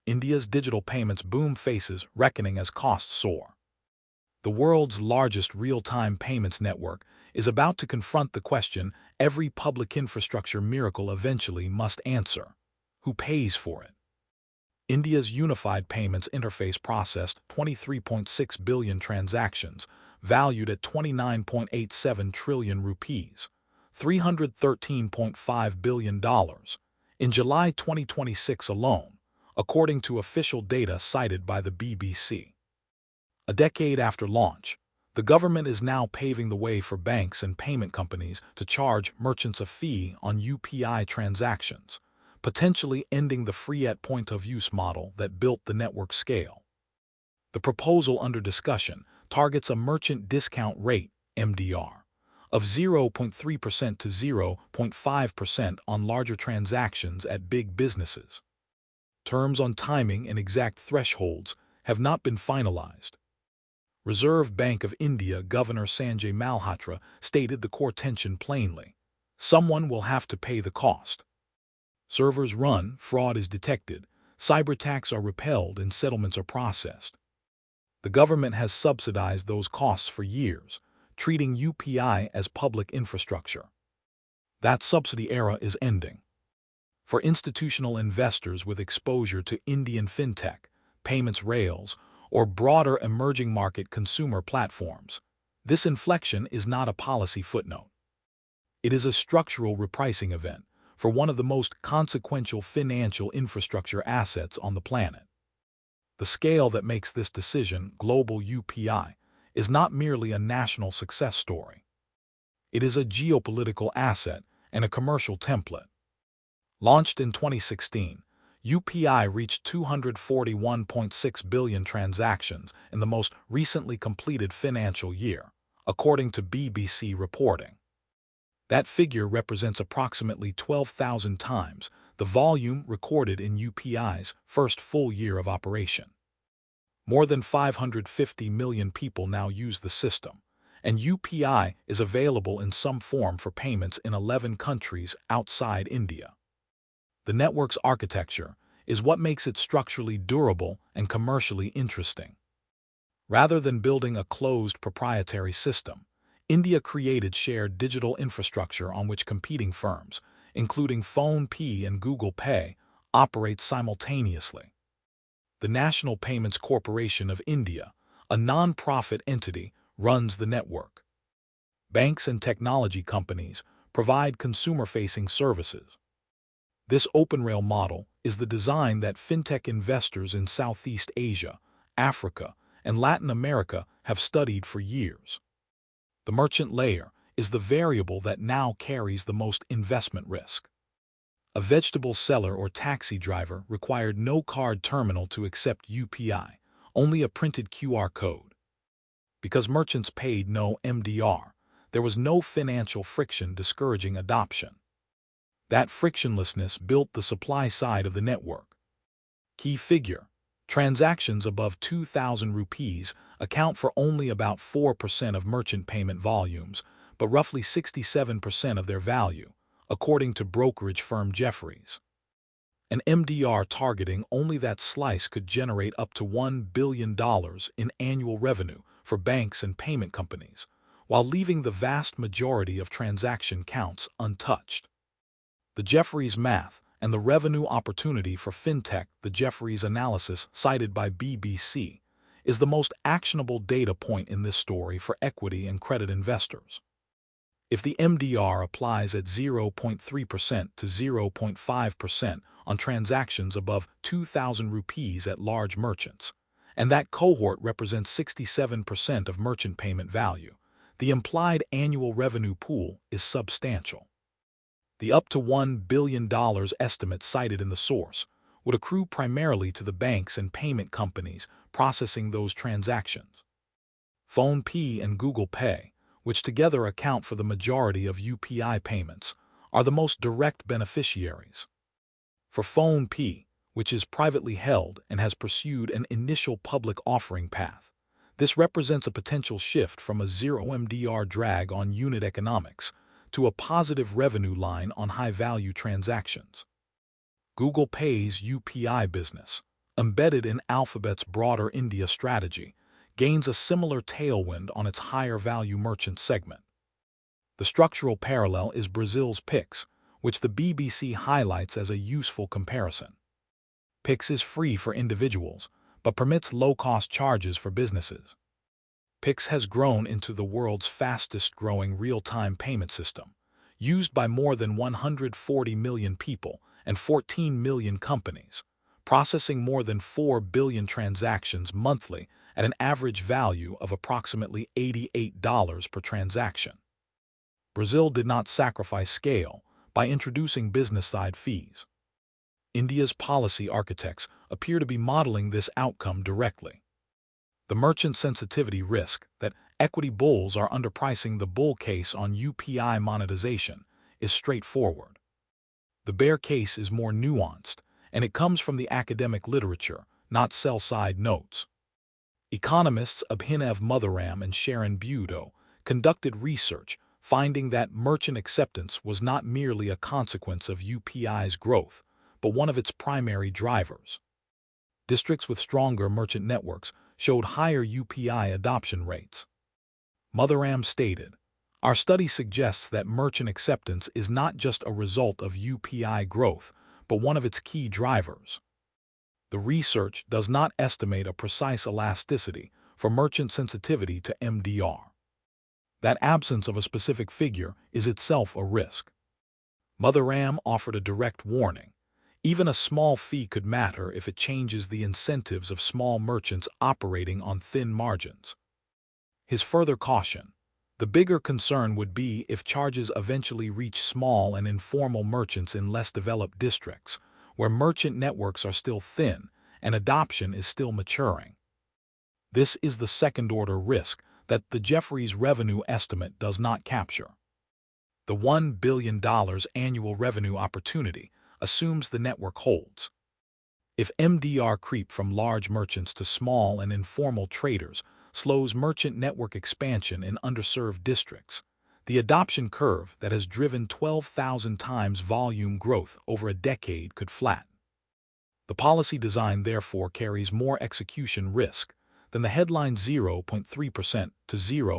India's digital payments boom faces reckoning as costs soar. The world's largest real-time payments network is about to confront the question every public infrastructure miracle eventually must answer: who pays for it? India's Unified Payments Interface processed 23.6 billion transactions, valued at 29.87 trillion rupees, $313.5 billion, in July 2026 alone, according to official data cited by the BBC. A decade after launch, the government is now paving the way for banks and payment companies to charge merchants a fee on UPI transactions, potentially ending the free-at-point-of-use model that built the network scale. The proposal under discussion targets a merchant discount rate, MDR, of 0.3% to 0.5% on larger transactions at big businesses. Terms on timing and exact thresholds have not been finalized. Reserve Bank of India Governor Sanjay Malhotra stated the core tension plainly: someone will have to pay the cost. Servers run, fraud is detected, cyberattacks are repelled, and settlements are processed. The government has subsidized those costs for years, treating UPI as public infrastructure. That subsidy era is ending. For institutional investors with exposure to Indian fintech, payments rails, or broader emerging market consumer platforms, this inflection is not a policy footnote. It is a structural repricing event for one of the most consequential financial infrastructure assets on the planet. The scale that makes this decision, global UPI, is not merely a national success story. It is a geopolitical asset and a commercial template. Launched in 2016, UPI reached 241.6 billion transactions in the most recently completed financial year, according to BBC reporting. That figure represents approximately 12,000 times the volume recorded in UPI's first full year of operation. More than 550 million people now use the system, and UPI is available in some form for payments in 11 countries outside India. The network's architecture is what makes it structurally durable and commercially interesting. Rather than building a closed proprietary system, India created shared digital infrastructure on which competing firms, including PhonePe and Google Pay, operate simultaneously. The National Payments Corporation of India, a non-profit entity, runs the network. Banks and technology companies provide consumer-facing services. This open rail model is the design that fintech investors in Southeast Asia, Africa, and Latin America have studied for years. The merchant layer is the variable that now carries the most investment risk. A vegetable seller or taxi driver required no card terminal to accept UPI, only a printed QR code. Because merchants paid no MDR, there was no financial friction discouraging adoption. That frictionlessness built the supply side of the network. Key figure: transactions above 2,000 rupees account for only about 4% of merchant payment volumes, but roughly 67% of their value, according to brokerage firm Jefferies. An MDR targeting only that slice could generate up to $1 billion in annual revenue for banks and payment companies, while leaving the vast majority of transaction counts untouched. The Jefferies math and the revenue opportunity for fintech. The Jefferies analysis cited by BBC is the most actionable data point in this story for equity and credit investors. If the MDR applies at 0.3% to 0.5% on transactions above 2,000 rupees at large merchants, and that cohort represents 67% of merchant payment value, the implied annual revenue pool is substantial. The up to $1 billion estimate cited in the source would accrue primarily to the banks and payment companies processing those transactions. PhonePe and Google Pay, which together account for the majority of UPI payments, are the most direct beneficiaries. For PhonePe, which is privately held and has pursued an initial public offering path, this represents a potential shift from a zero MDR drag on unit economics to a positive revenue line on high-value transactions. Google Pay's UPI business, embedded in Alphabet's broader India strategy, gains a similar tailwind on its higher-value merchant segment. The structural parallel is Brazil's Pix, which the BBC highlights as a useful comparison. Pix is free for individuals, but permits low-cost charges for businesses. Pix has grown into the world's fastest-growing real-time payment system, used by more than 140 million people and 14 million companies, processing more than 4 billion transactions monthly at an average value of approximately $88 per transaction. Brazil did not sacrifice scale by introducing business-side fees. India's policy architects appear to be modeling this outcome directly. The merchant sensitivity risk that equity bulls are underpricing the bull case on UPI monetization is straightforward. The bear case is more nuanced, and it comes from the academic literature, not sell-side notes. Economists Abhinav Motharam and Sharon Budo conducted research finding that merchant acceptance was not merely a consequence of UPI's growth, but one of its primary drivers. Districts with stronger merchant networks showed higher UPI adoption rates. Motharam stated, "Our study suggests that merchant acceptance is not just a result of UPI growth, but one of its key drivers." The research does not estimate a precise elasticity for merchant sensitivity to MDR. That absence of a specific figure is itself a risk. Motharam offered a direct warning. Even a small fee could matter if it changes the incentives of small merchants operating on thin margins. His further caution, the bigger concern would be if charges eventually reach small and informal merchants in less developed districts, where merchant networks are still thin and adoption is still maturing. This is the second-order risk that the Jefferies revenue estimate does not capture. The $1 billion annual revenue opportunity assumes the network holds. If MDR creep from large merchants to small and informal traders slows merchant network expansion in underserved districts, the adoption curve that has driven 12,000 times volume growth over a decade could flatten. The policy design therefore carries more execution risk than the headline 0.3% to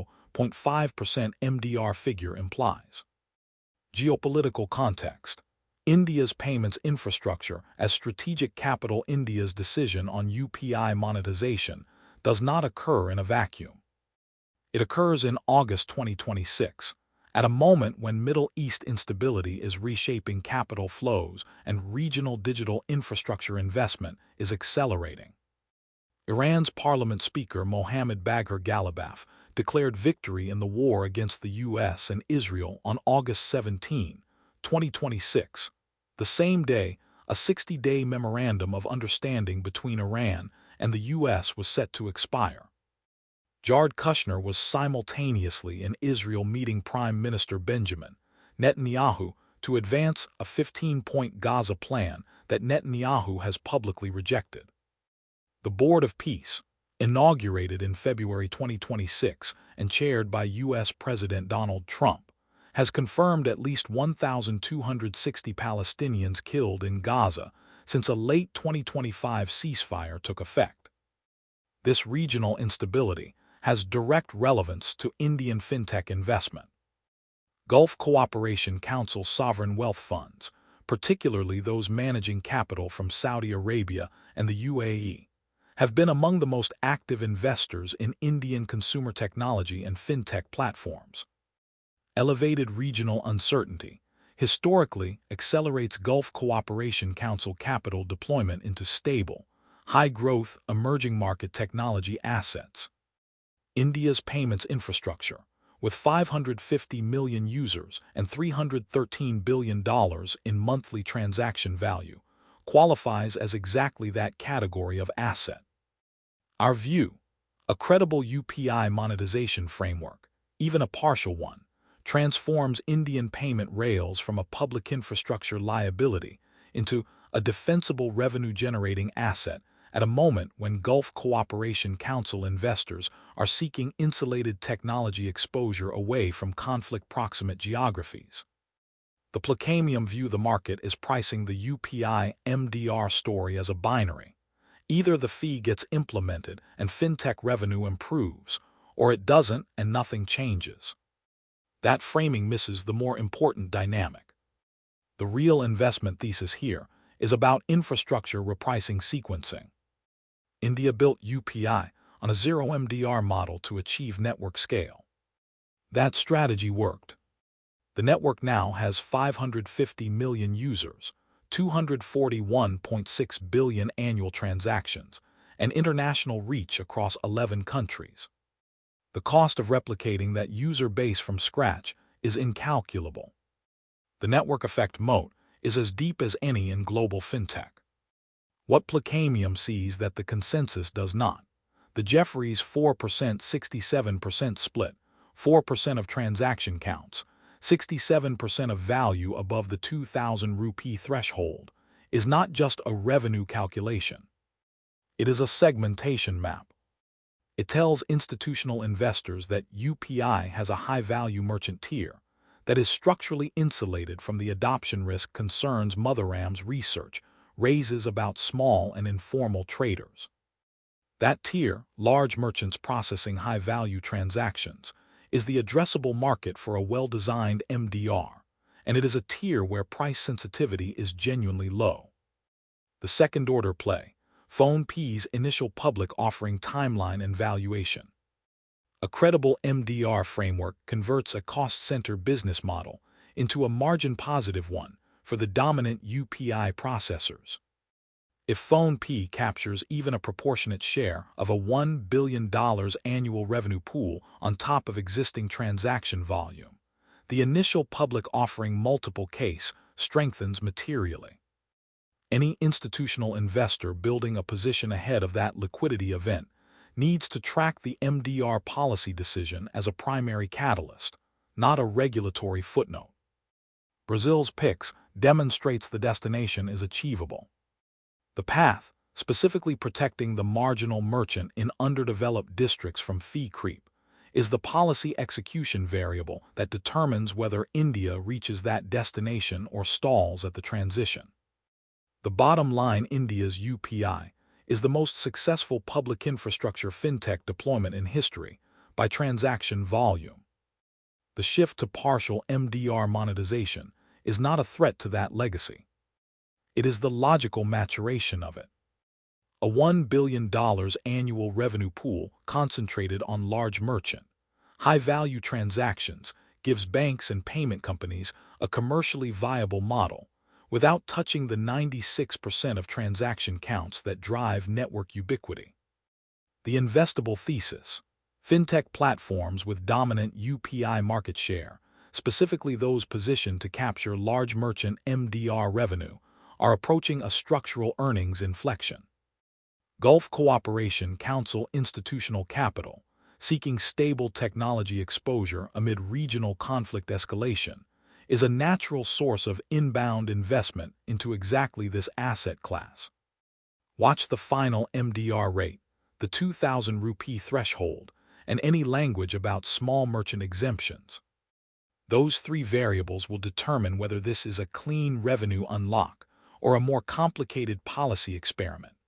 0.5% MDR figure implies. Geopolitical context. India's payments infrastructure as strategic capital. India's decision on UPI monetization does not occur in a vacuum. It occurs in August 2026, at a moment when Middle East instability is reshaping capital flows and regional digital infrastructure investment is accelerating. Iran's parliament speaker Mohammad Bagher Ghalibaf declared victory in the war against the U.S. and Israel on August 17, 2026. The same day, a 60-day memorandum of understanding between Iran and the U.S. was set to expire. Jared Kushner was simultaneously in Israel meeting Prime Minister Benjamin Netanyahu to advance a 15-point Gaza plan that Netanyahu has publicly rejected. The Board of Peace, inaugurated in February 2026 and chaired by U.S. President Donald Trump, has confirmed at least 1,260 Palestinians killed in Gaza since a late 2025 ceasefire took effect. This regional instability has direct relevance to Indian fintech investment. Gulf Cooperation Council sovereign wealth funds, particularly those managing capital from Saudi Arabia and the UAE, have been among the most active investors in Indian consumer technology and fintech platforms. Elevated regional uncertainty historically accelerates Gulf Cooperation Council capital deployment into stable, high-growth, emerging market technology assets. India's payments infrastructure, with 550 million users and $313 billion in monthly transaction value, qualifies as exactly that category of asset. Our view, a credible UPI monetization framework, even a partial one, transforms Indian payment rails from a public infrastructure liability into a defensible revenue-generating asset at a moment when Gulf Cooperation Council investors are seeking insulated technology exposure away from conflict-proximate geographies. The Placamium view the market is pricing the UPI MDR story as a binary. Either the fee gets implemented and fintech revenue improves, or it doesn't and nothing changes. That framing misses the more important dynamic. The real investment thesis here is about infrastructure repricing sequencing. India built UPI on a zero MDR model to achieve network scale. That strategy worked. The network now has 550 million users, 241.6 billion annual transactions, and international reach across 11 countries. The cost of replicating that user base from scratch is incalculable. The network effect moat is as deep as any in global fintech. What Placamium sees that the consensus does not. The Jefferies 4% 67% split, 4% of transaction counts, 67% of value above the 2,000 rupee threshold, is not just a revenue calculation. It is a segmentation map. It tells institutional investors that UPI has a high-value merchant tier that is structurally insulated from the adoption risk concerns Motherram's research raises about small and informal traders. That tier, large merchants processing high-value transactions, is the addressable market for a well-designed MDR, and it is a tier where price sensitivity is genuinely low. The second-order play, PhonePe's initial public offering timeline and valuation. A credible MDR framework converts a cost-center business model into a margin-positive one for the dominant UPI processors. If PhonePe captures even a proportionate share of a $1 billion annual revenue pool on top of existing transaction volume, the initial public offering multiple case strengthens materially. Any institutional investor building a position ahead of that liquidity event needs to track the MDR policy decision as a primary catalyst, not a regulatory footnote. Brazil's PIX demonstrates the destination is achievable. The path, specifically protecting the marginal merchant in underdeveloped districts from fee creep, is the policy execution variable that determines whether India reaches that destination or stalls at the transition. The bottom line: India's UPI is the most successful public infrastructure fintech deployment in history by transaction volume. The shift to partial MDR monetization is not a threat to that legacy. It is the logical maturation of it. A $1 billion annual revenue pool concentrated on large merchant, high-value transactions gives banks and payment companies a commercially viable model without touching the 96% of transaction counts that drive network ubiquity. The investable thesis: fintech platforms with dominant UPI market share, specifically those positioned to capture large merchant MDR revenue, are approaching a structural earnings inflection. Gulf Cooperation Council institutional capital, seeking stable technology exposure amid regional conflict escalation, is a natural source of inbound investment into exactly this asset class. Watch the final MDR rate, the 2,000 rupee threshold, and any language about small merchant exemptions. Those three variables will determine whether this is a clean revenue unlock or a more complicated policy experiment.